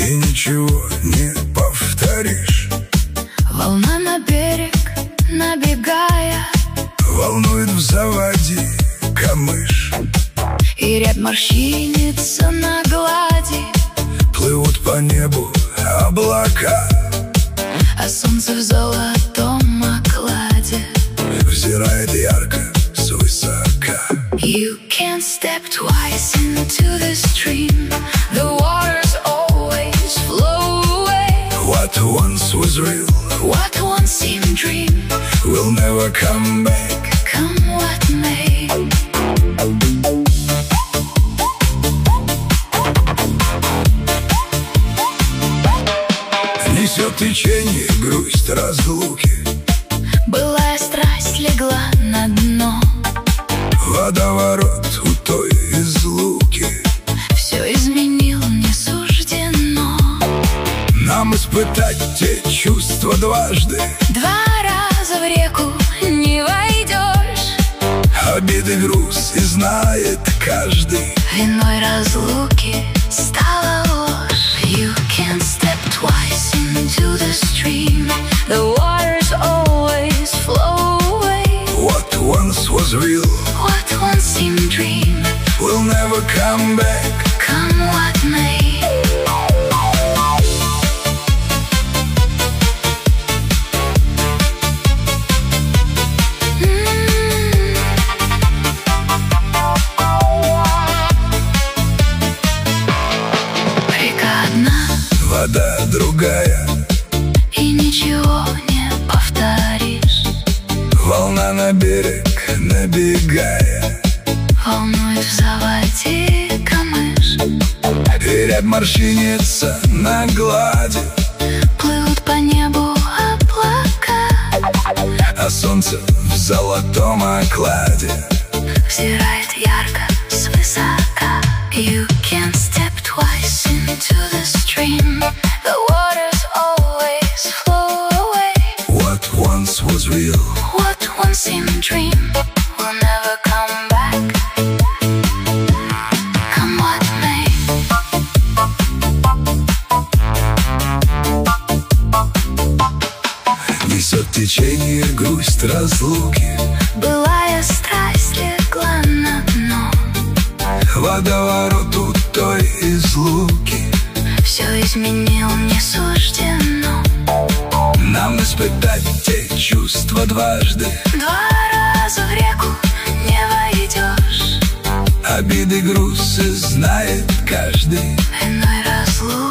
и ничего не повторишь. Волна на берег набегая волнует в заводе камыш, и рябь морщинится на глади. Плывут по небу облака, а солнце в золотом окладе взирает ярко свысока. You can't step twice into the stream. The waters always flow away. What once was real, what once seemed dream, will never come back. Come what may. Несет течение грусть разлуки, былая страсть легла на дно. Водоворот у той излуки все изменил, не суждено нам испытать те чувства дважды. Два раза в реку не войдешь, обиды груз и знает каждый. Виной разлуки стала ложь. You can't step twice into the stream. The waters always flow away. What once was real, what once seemed dream, will never come back. Come what may. Вода другая, и ничего не повторишь. Волна на берег набегая волнует в заводе камыш, и рябь морщинится на глади. Плывут по небу облака, а солнце в золотом окладе взирает ярко свысока. You can't step twice into the stream. The waters always flow away. What once was real, what once seemed dream, will never come back. Come what may. несет течение грусть разлуки, былая страсть легла на дно. Водоворот у той излуки все изменил, не суждено нам испытать те чувства дважды. Два раза в реку не войдешь, обиды груз и знает каждый. Виной разлуки